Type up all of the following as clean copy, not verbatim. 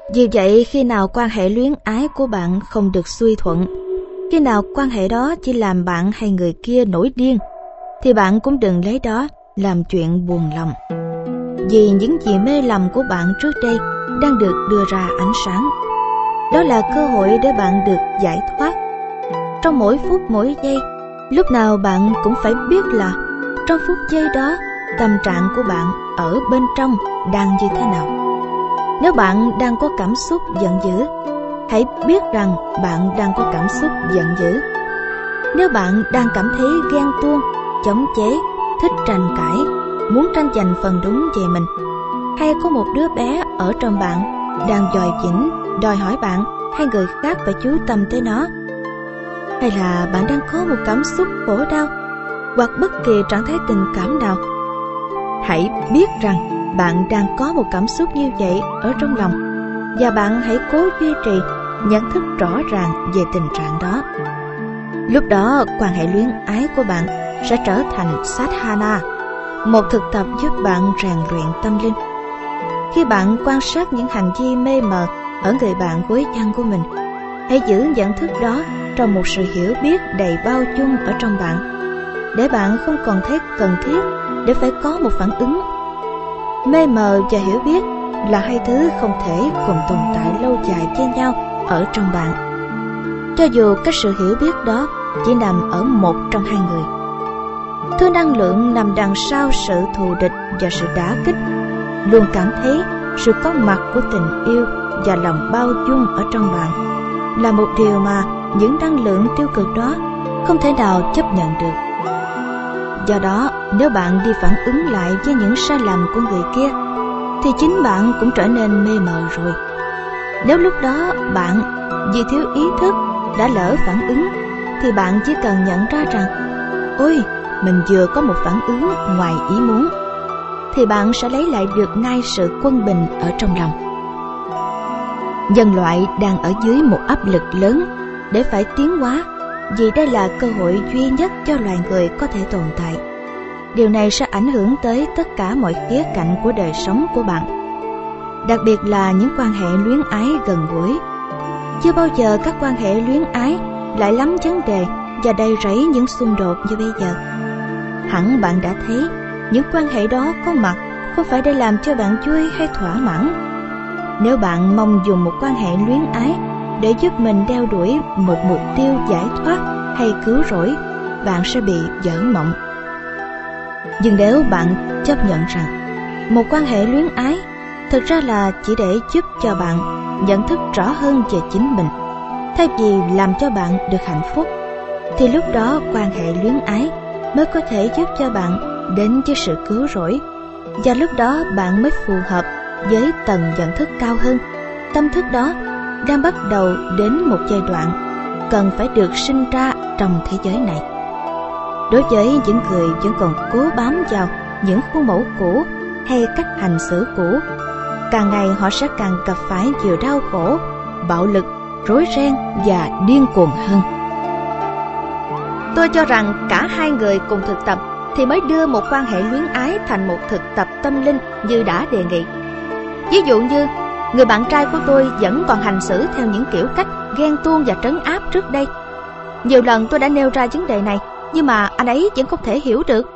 Vì vậy, khi nào quan hệ luyến ái của bạn không được xuôi thuận, khi nào quan hệ đó chỉ làm bạn hay người kia nổi điên, thì bạn cũng đừng lấy đó làm chuyện buồn lòng. Vì những gì mê lầm của bạn trước đây đang được đưa ra ánh sáng. Đó là cơ hội để bạn được giải thoát. Trong mỗi phút mỗi giây, lúc nào bạn cũng phải biết là trong phút giây đó, tâm trạng của bạn ở bên trong đang như thế nào. Nếu bạn đang có cảm xúc giận dữ, hãy biết rằng bạn đang có cảm xúc giận dữ. Nếu bạn đang cảm thấy ghen tuông, chống chế, thích tranh cãi, muốn tranh giành phần đúng về mình, hay có một đứa bé ở trong bạn đang dòi dĩnh, đòi hỏi bạn hay người khác phải chú tâm tới nó, hay là bạn đang có một cảm xúc khổ đau hoặc bất kỳ trạng thái tình cảm nào, hãy biết rằng bạn đang có một cảm xúc như vậy ở trong lòng, và bạn hãy cố duy trì nhận thức rõ ràng về tình trạng đó. Lúc đó, quan hệ luyến ái của bạn sẽ trở thành sadhana, một thực tập giúp bạn rèn luyện tâm linh. Khi bạn quan sát những hành vi mê mờ ở người bạn gối chăn của mình, hãy giữ nhận thức đó trong một sự hiểu biết đầy bao dung ở trong bạn, để bạn không còn thấy cần thiết để phải có một phản ứng. Mê mờ và hiểu biết là hai thứ không thể cùng tồn tại lâu dài với nhau ở trong bạn, cho dù cái sự hiểu biết đó chỉ nằm ở một trong hai người. Thứ năng lượng nằm đằng sau sự thù địch và sự đả kích luôn cảm thấy sự có mặt của tình yêu và lòng bao dung ở trong bạn là một điều mà những năng lượng tiêu cực đó không thể nào chấp nhận được. Do đó, nếu bạn đi phản ứng lại với những sai lầm của người kia, thì chính bạn cũng trở nên mê mờ rồi. Nếu lúc đó bạn vì thiếu ý thức đã lỡ phản ứng, thì bạn chỉ cần nhận ra rằng ôi, mình vừa có một phản ứng ngoài ý muốn, thì bạn sẽ lấy lại được ngay sự quân bình ở trong lòng. Nhân loại đang ở dưới một áp lực lớn để phải tiến hóa, vì đây là cơ hội duy nhất cho loài người có thể tồn tại. Điều này sẽ ảnh hưởng tới tất cả mọi khía cạnh của đời sống của bạn, đặc biệt là những quan hệ luyến ái gần gũi. Chưa bao giờ các quan hệ luyến ái lại lắm vấn đề và đầy rẫy những xung đột như bây giờ. Hẳn bạn đã thấy những quan hệ đó có mặt không phải để làm cho bạn vui hay thỏa mãn. Nếu bạn mong dùng một quan hệ luyến ái để giúp mình đeo đuổi một mục tiêu giải thoát hay cứu rỗi, bạn sẽ bị vỡ mộng. Nhưng nếu bạn chấp nhận rằng một quan hệ luyến ái thực ra là chỉ để giúp cho bạn nhận thức rõ hơn về chính mình, thay vì làm cho bạn được hạnh phúc, thì lúc đó quan hệ luyến ái mới có thể giúp cho bạn đến với sự cứu rỗi. Và lúc đó bạn mới phù hợp với tầng nhận thức cao hơn. Tâm thức đó đang bắt đầu đến một giai đoạn cần phải được sinh ra trong thế giới này. Đối với những người vẫn còn cố bám vào những khuôn mẫu cũ hay cách hành xử cũ, càng ngày họ sẽ càng gặp phải nhiều đau khổ, bạo lực, rối ren và điên cuồng hơn. Tôi cho rằng cả hai người cùng thực tập thì mới đưa một quan hệ luyến ái thành một thực tập tâm linh như đã đề nghị. Ví dụ như người bạn trai của tôi vẫn còn hành xử theo những kiểu cách ghen tuông và trấn áp trước đây. Nhiều lần tôi đã nêu ra vấn đề này, nhưng mà anh ấy vẫn không thể hiểu được.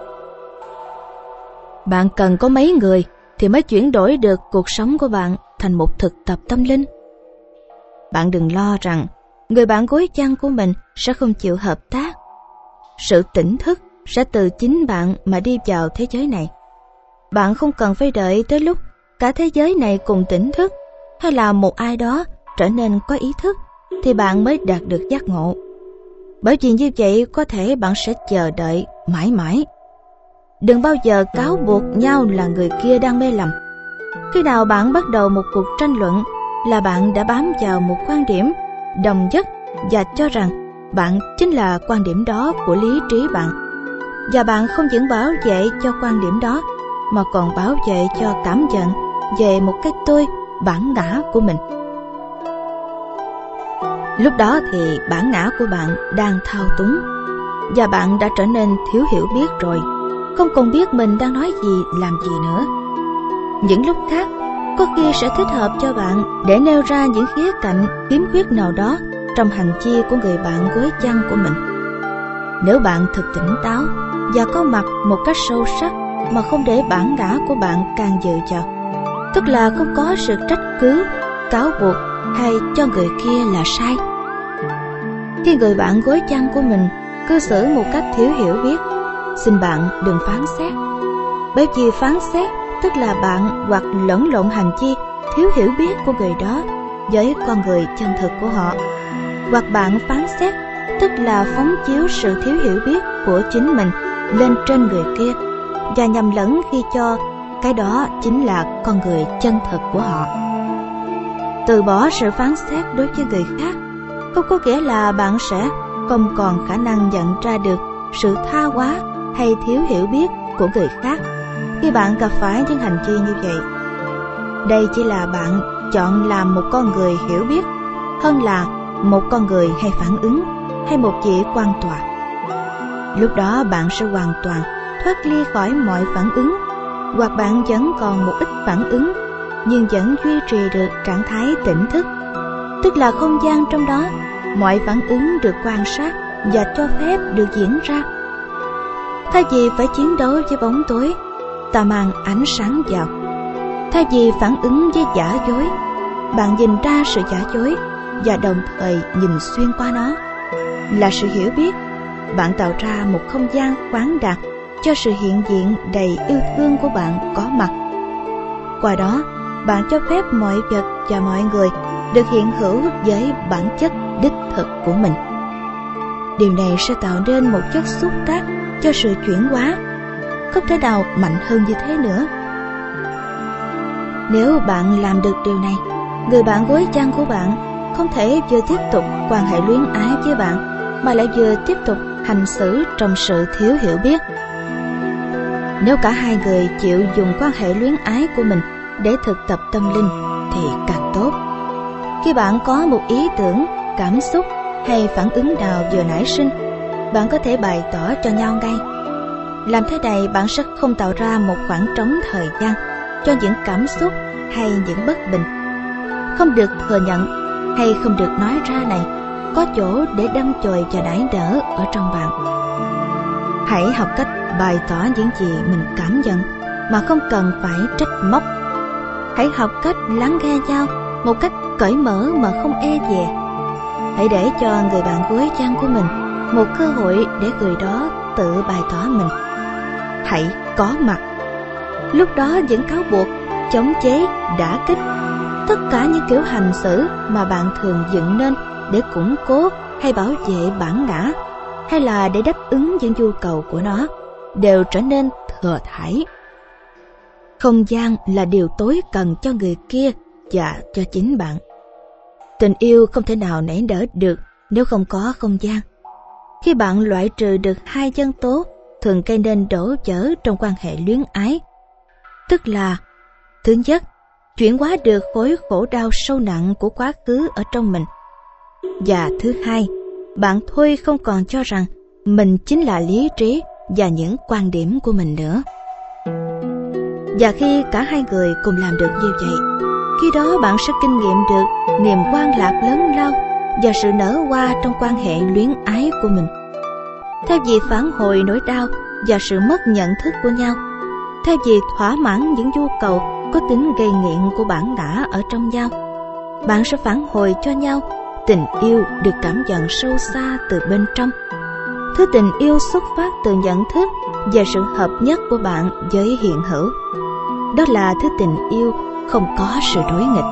Bạn cần có mấy người thì mới chuyển đổi được cuộc sống của bạn thành một thực tập tâm linh. Bạn đừng lo rằng người bạn gối chăn của mình sẽ không chịu hợp tác. Sự tỉnh thức sẽ từ chính bạn mà đi vào thế giới này. Bạn không cần phải đợi tới lúc cả thế giới này cùng tỉnh thức, hay là một ai đó trở nên có ý thức, thì bạn mới đạt được giác ngộ. Bởi vì như vậy có thể bạn sẽ chờ đợi mãi mãi. Đừng bao giờ cáo buộc nhau là người kia đang mê lầm. Khi nào bạn bắt đầu một cuộc tranh luận là bạn đã bám vào một quan điểm đồng nhất và cho rằng bạn chính là quan điểm đó của lý trí bạn. Và bạn không những bảo vệ cho quan điểm đó, mà còn bảo vệ cho cảm nhận về một cái tôi bản ngã của mình. Lúc đó thì bản ngã của bạn đang thao túng, và bạn đã trở nên thiếu hiểu biết rồi, không còn biết mình đang nói gì làm gì nữa. Những lúc khác có khi sẽ thích hợp cho bạn để nêu ra những khía cạnh khiếm khuyết nào đó trong hành vi của người bạn gối chăn của mình. Nếu bạn thực tỉnh táo và có mặt một cách sâu sắc mà không để bản ngã của bạn can dự vào, tức là không có sự trách cứ, cáo buộc hay cho người kia là sai. Khi người bạn gối chăn của mình cư xử một cách thiếu hiểu biết, xin bạn đừng phán xét, bởi vì phán xét tức là bạn hoặc lẫn lộn hành vi thiếu hiểu biết của người đó với con người chân thực của họ, hoặc bạn phán xét tức là phóng chiếu sự thiếu hiểu biết của chính mình lên trên người kia và nhầm lẫn khi cho cái đó chính là con người chân thực của họ. Từ bỏ sự phán xét đối với người khác không có nghĩa là bạn sẽ không còn khả năng nhận ra được sự tha hóa hay thiếu hiểu biết của người khác khi bạn gặp phải những hành vi như vậy. Đây chỉ là bạn chọn làm một con người hiểu biết hơn là một con người hay phản ứng hay một vị quan tòa. Lúc đó bạn sẽ hoàn toàn thoát ly khỏi mọi phản ứng, hoặc bạn vẫn còn một ít phản ứng nhưng vẫn duy trì được trạng thái tỉnh thức, tức là không gian trong đó mọi phản ứng được quan sát và cho phép được diễn ra. Thay vì phải chiến đấu với bóng tối, ta mang ánh sáng vào. Thay vì phản ứng với giả dối, bạn nhìn ra sự giả dối và đồng thời nhìn xuyên qua nó. Là sự hiểu biết, bạn tạo ra một không gian khoáng đạt cho sự hiện diện đầy yêu thương của bạn có mặt. Qua đó, bạn cho phép mọi vật và mọi người được hiện hữu với bản chất đích thực của mình. Điều này sẽ tạo nên một chất xúc tác cho sự chuyển hóa, không thể nào mạnh hơn như thế nữa. Nếu bạn làm được điều này, người bạn gối chăn của bạn không thể vừa tiếp tục quan hệ luyến ái với bạn mà lại vừa tiếp tục hành xử trong sự thiếu hiểu biết. Nếu cả hai người chịu dùng quan hệ luyến ái của mình để thực tập tâm linh thì càng tốt. Khi bạn có một ý tưởng, cảm xúc hay phản ứng nào vừa nảy sinh, bạn có thể bày tỏ cho nhau ngay. Làm thế này bạn sẽ không tạo ra một khoảng trống thời gian cho những cảm xúc hay những bất bình. Không được thừa nhận hay không được nói ra này có chỗ để đâm chồi và nảy nở ở trong bạn. Hãy học cách bày tỏ những gì mình cảm nhận mà không cần phải trách móc. Hãy học cách lắng nghe nhau một cách cởi mở mà không e dè. Hãy để cho người bạn gối chăn của mình một cơ hội để người đó tự bày tỏ mình. Hãy có mặt. Lúc đó những cáo buộc, chống chế, đả kích, tất cả những kiểu hành xử mà bạn thường dựng nên để củng cố hay bảo vệ bản ngã, hay là để đáp ứng những nhu cầu của nó, đều trở nên thừa thãi. Không gian là điều tối cần cho người kia và cho chính bạn. Tình yêu không thể nào nảy nở được nếu không có không gian. Khi bạn loại trừ được hai nhân tố thường gây nên đổ vỡ trong quan hệ luyến ái, tức là thứ nhất, chuyển hóa được khối khổ đau sâu nặng của quá khứ ở trong mình, và thứ hai, bạn thôi không còn cho rằng mình chính là lý trí và những quan điểm của mình nữa. Và khi cả hai người cùng làm được như vậy, khi đó bạn sẽ kinh nghiệm được niềm hoan lạc lớn lao và sự nở hoa trong quan hệ luyến ái của mình. Thay vì phản hồi nỗi đau và sự mất nhận thức của nhau, thay vì thỏa mãn những nhu cầu có tính gây nghiện của bản ngã ở trong nhau, bạn sẽ phản hồi cho nhau tình yêu được cảm nhận sâu xa từ bên trong. Thứ tình yêu xuất phát từ nhận thức về sự hợp nhất của bạn với hiện hữu. Đó là thứ tình yêu không có sự đối nghịch.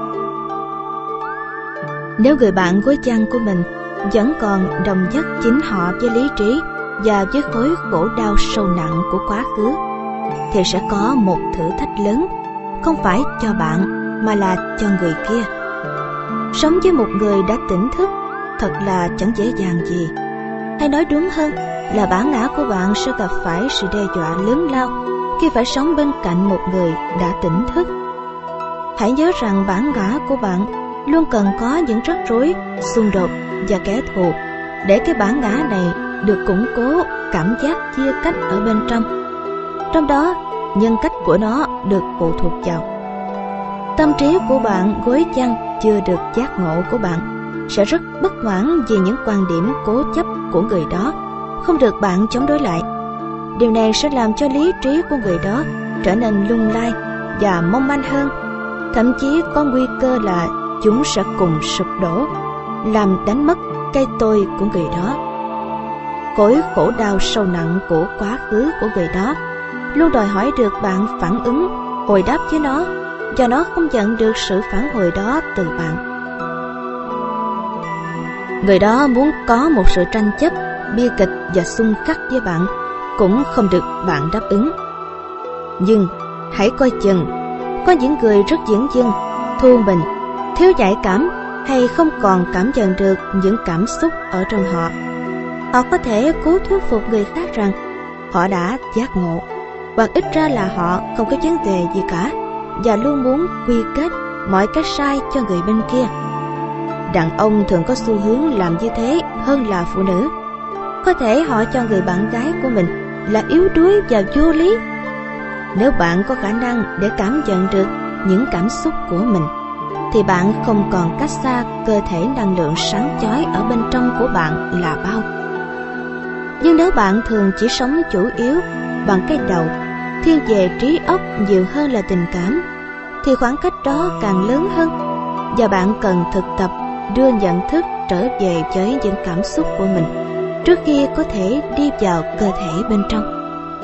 Nếu người bạn gối chăn của mình vẫn còn đồng nhất chính họ với lý trí và với khối khổ đau sâu nặng của quá khứ, thì sẽ có một thử thách lớn, không phải cho bạn mà là cho người kia. Sống với một người đã tỉnh thức thật là chẳng dễ dàng gì. Hay nói đúng hơn là bản ngã của bạn sẽ gặp phải sự đe dọa lớn lao khi phải sống bên cạnh một người đã tỉnh thức. Hãy nhớ rằng bản ngã của bạn luôn cần có những rắc rối, xung đột và kẻ thù để cái bản ngã này được củng cố cảm giác chia cách ở bên trong. Trong đó, nhân cách của nó được phụ thuộc vào. Tâm trí của bạn gối chăn chưa được giác ngộ của bạn sẽ rất bất mãn vì những quan điểm cố chấp của người đó không được bạn chống đối lại. Điều này sẽ làm cho lý trí của người đó trở nên lung lay và mong manh hơn. Thậm chí có nguy cơ là chúng sẽ cùng sụp đổ, làm đánh mất cái tôi của người đó. Cõi khổ đau sâu nặng của quá khứ của người đó luôn đòi hỏi được bạn phản ứng, hồi đáp với nó, và nó không nhận được sự phản hồi đó từ bạn. Người đó muốn có một sự tranh chấp, bi kịch và xung khắc với bạn cũng không được bạn đáp ứng. Nhưng hãy coi chừng, có những người rất dửng dưng, thu mình, thiếu nhạy cảm hay không còn cảm nhận được những cảm xúc ở trong họ. Họ có thể cố thuyết phục người khác rằng họ đã giác ngộ, hoặc ít ra là họ không có vấn đề gì cả, và luôn muốn quy kết mọi cái sai cho người bên kia. Đàn ông thường có xu hướng làm như thế hơn là phụ nữ. Có thể họ cho người bạn gái của mình là yếu đuối và vô lý. Nếu bạn có khả năng để cảm nhận được những cảm xúc của mình, thì bạn không còn cách xa cơ thể năng lượng sáng chói ở bên trong của bạn là bao. Nhưng nếu bạn thường chỉ sống chủ yếu bằng cái đầu, thiên về trí óc nhiều hơn là tình cảm, thì khoảng cách đó càng lớn hơn, và bạn cần thực tập đưa nhận thức trở về với những cảm xúc của mình trước khi có thể đi vào cơ thể bên trong.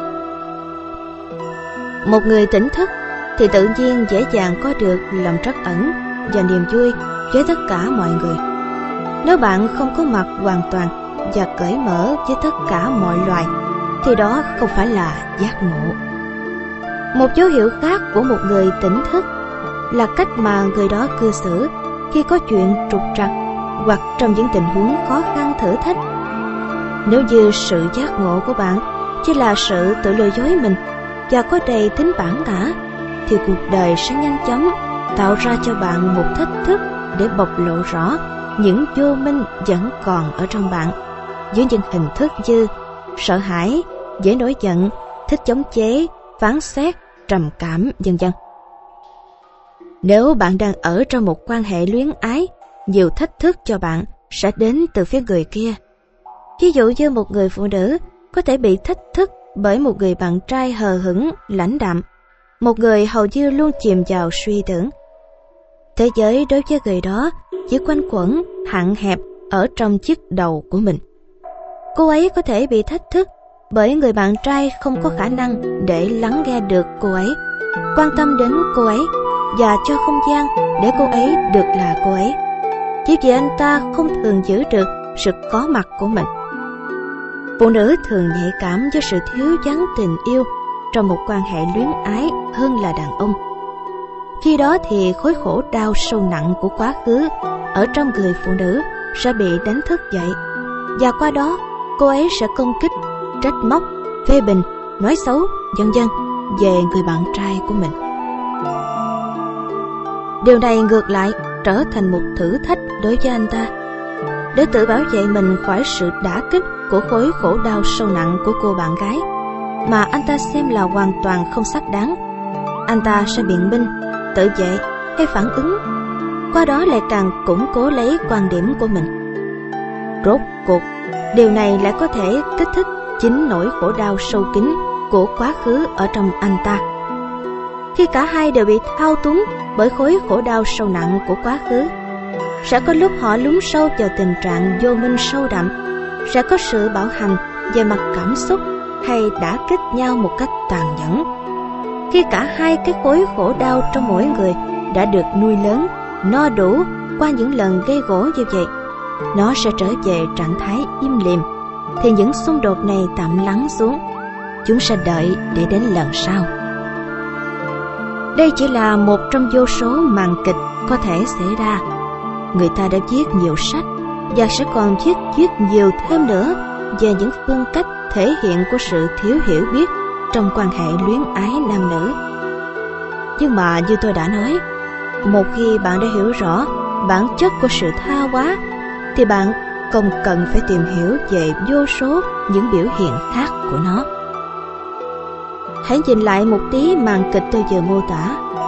Một người tỉnh thức thì tự nhiên dễ dàng có được lòng trắc ẩn và niềm vui với tất cả mọi người. Nếu bạn không có mặt hoàn toàn và cởi mở với tất cả mọi loài, thì đó không phải là giác ngộ. Một dấu hiệu khác của một người tỉnh thức là cách mà người đó cư xử khi có chuyện trục trặc hoặc trong những tình huống khó khăn thử thách. Nếu như sự giác ngộ của bạn chỉ là sự tự lừa dối mình và có đầy tính bản ngã, thì cuộc đời sẽ nhanh chóng tạo ra cho bạn một thách thức để bộc lộ rõ những vô minh vẫn còn ở trong bạn, dưới những hình thức như sợ hãi, dễ nổi giận, thích chống chế, phán xét, trầm cảm, vân vân. Nếu bạn đang ở trong một quan hệ luyến ái, nhiều thách thức cho bạn sẽ đến từ phía người kia. Ví dụ như một người phụ nữ có thể bị thách thức bởi một người bạn trai hờ hững, lãnh đạm, một người hầu như luôn chìm vào suy tưởng. Thế giới đối với người đó chỉ quanh quẩn, hạn hẹp ở trong chiếc đầu của mình. Cô ấy có thể bị thách thức bởi người bạn trai không có khả năng để lắng nghe được cô ấy, quan tâm đến cô ấy và cho không gian để cô ấy được là cô ấy, chỉ vì anh ta không thường giữ được sự có mặt của mình. Phụ nữ thường nhạy cảm với sự thiếu vắng tình yêu trong một quan hệ luyến ái hơn là đàn ông. Khi đó thì khối khổ đau sâu nặng của quá khứ ở trong người phụ nữ sẽ bị đánh thức dậy, và qua đó cô ấy sẽ công kích, trách móc, phê bình, nói xấu, vân vân về người bạn trai của mình. Điều này ngược lại trở thành một thử thách đối với anh ta. Để tự bảo vệ mình khỏi sự đả kích của khối khổ đau sâu nặng của cô bạn gái mà anh ta xem là hoàn toàn không xác đáng, anh ta sẽ biện minh, tự vệ hay phản ứng, qua đó lại càng củng cố lấy quan điểm của mình. Rốt cuộc, điều này lại có thể kích thích chính nỗi khổ đau sâu kín của quá khứ ở trong anh ta. Khi cả hai đều bị thao túng bởi khối khổ đau sâu nặng của quá khứ, sẽ có lúc họ lún sâu vào tình trạng vô minh sâu đậm, sẽ có sự bạo hành về mặt cảm xúc hay đả kích nhau một cách tàn nhẫn. Khi cả hai cái khối khổ đau trong mỗi người đã được nuôi lớn, no đủ qua những lần gây gổ như vậy, nó sẽ trở về trạng thái im lìm, thì những xung đột này tạm lắng xuống. Chúng sẽ đợi để đến lần sau. Đây chỉ là một trong vô số màn kịch có thể xảy ra. Người ta đã viết nhiều sách và sẽ còn viết nhiều thêm nữa về những phương cách thể hiện của sự thiếu hiểu biết trong quan hệ luyến ái nam nữ. Nhưng mà như tôi đã nói, một khi bạn đã hiểu rõ bản chất của sự tha hóa, thì bạn không cần phải tìm hiểu về vô số những biểu hiện khác của nó. Hãy nhìn lại một tí màn kịch tôi vừa mô tả.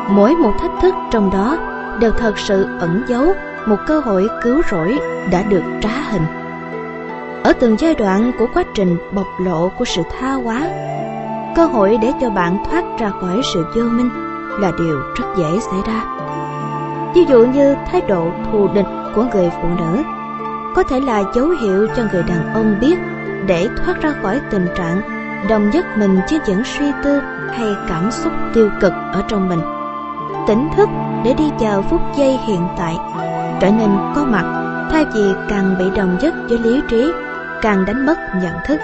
Mỗi một thách thức trong đó đều thật sự ẩn giấu một cơ hội cứu rỗi đã được trá hình. Ở từng giai đoạn của quá trình bộc lộ của sự tha hóa, cơ hội để cho bạn thoát ra khỏi sự vô minh là điều rất dễ xảy ra. Ví dụ như thái độ thù địch của người phụ nữ có thể là dấu hiệu cho người đàn ông biết để thoát ra khỏi tình trạng đồng nhất mình với những suy tư hay cảm xúc tiêu cực ở trong mình, tỉnh thức để đi vào phút giây hiện tại, trở nên có mặt thay vì càng bị đồng nhất với lý trí, càng đánh mất nhận thức.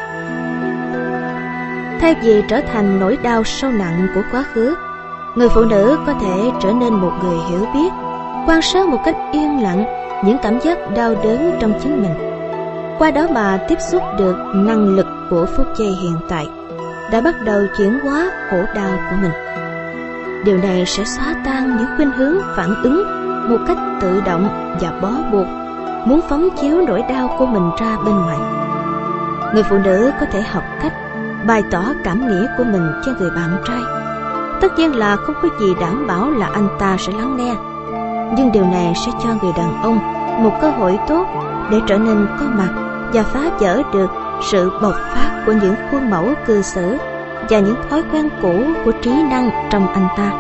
Thay vì trở thành nỗi đau sâu nặng của quá khứ, người phụ nữ có thể trở nên một người hiểu biết, quan sát một cách yên lặng những cảm giác đau đớn trong chính mình. Qua đó mà tiếp xúc được năng lực của phút giây hiện tại, đã bắt đầu chuyển hóa khổ đau của mình. Điều này sẽ xóa tan những khuynh hướng phản ứng một cách tự động và bó buộc, muốn phóng chiếu nỗi đau của mình ra bên ngoài. Người phụ nữ có thể học cách bày tỏ cảm nghĩ của mình cho người bạn trai. Tất nhiên là không có gì đảm bảo là anh ta sẽ lắng nghe, nhưng điều này sẽ cho người đàn ông một cơ hội tốt để trở nên có mặt và phá vỡ được sự bộc phát của những khuôn mẫu cư xử và những thói quen cũ của trí năng trong anh ta.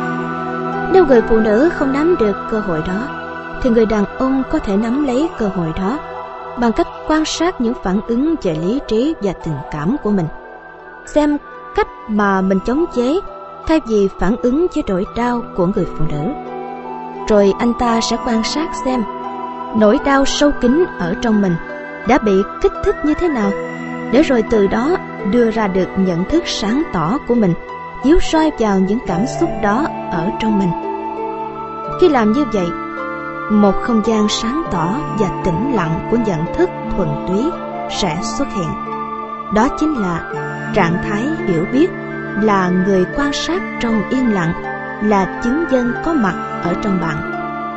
Nếu người phụ nữ không nắm được cơ hội đó, thì người đàn ông có thể nắm lấy cơ hội đó bằng cách quan sát những phản ứng về lý trí và tình cảm của mình, xem cách mà mình chống chế thay vì phản ứng với nỗi đau của người phụ nữ. Rồi anh ta sẽ quan sát xem nỗi đau sâu kín ở trong mình đã bị kích thích như thế nào, để rồi từ đó đưa ra được nhận thức sáng tỏ của mình, chiếu soi vào những cảm xúc đó ở trong mình. Khi làm như vậy, một không gian sáng tỏ và tĩnh lặng của nhận thức thuần túy sẽ xuất hiện. Đó chính là trạng thái hiểu biết, là người quan sát trong yên lặng, là chứng nhân có mặt ở trong bạn.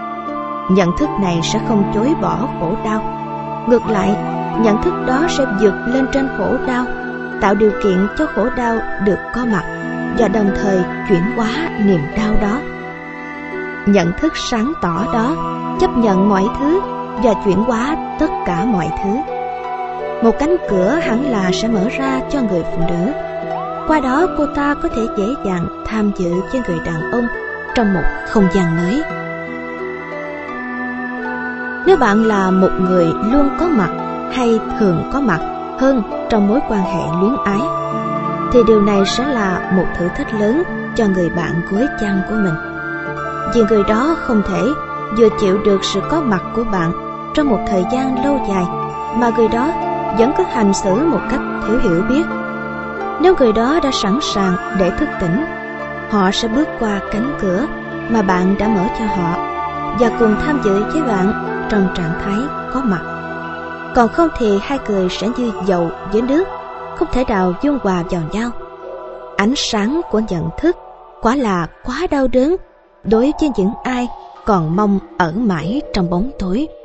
Nhận thức này sẽ không chối bỏ khổ đau. Ngược lại, nhận thức đó sẽ vượt lên trên khổ đau, tạo điều kiện cho khổ đau được có mặt và đồng thời chuyển hóa niềm đau đó. Nhận thức sáng tỏ đó chấp nhận mọi thứ và chuyển hóa tất cả mọi thứ. Một cánh cửa hẳn là sẽ mở ra cho người phụ nữ. Qua đó cô ta có thể dễ dàng tham dự với người đàn ông trong một không gian mới. Nếu bạn là một người luôn có mặt hay thường có mặt hơn trong mối quan hệ luyến ái, thì điều này sẽ là một thử thách lớn cho người bạn gối chăn của mình. Vì người đó không thể vừa chịu được sự có mặt của bạn trong một thời gian lâu dài, mà người đó vẫn cứ hành xử một cách thiếu hiểu biết. Nếu người đó đã sẵn sàng để thức tỉnh, họ sẽ bước qua cánh cửa mà bạn đã mở cho họ và cùng tham dự với bạn trong trạng thái có mặt. Còn không thì hai người sẽ như dầu với nước, không thể nào dung hòa vào nhau. Ánh sáng của nhận thức quả là quá đau đớn đối với những ai còn mong ở mãi trong bóng tối.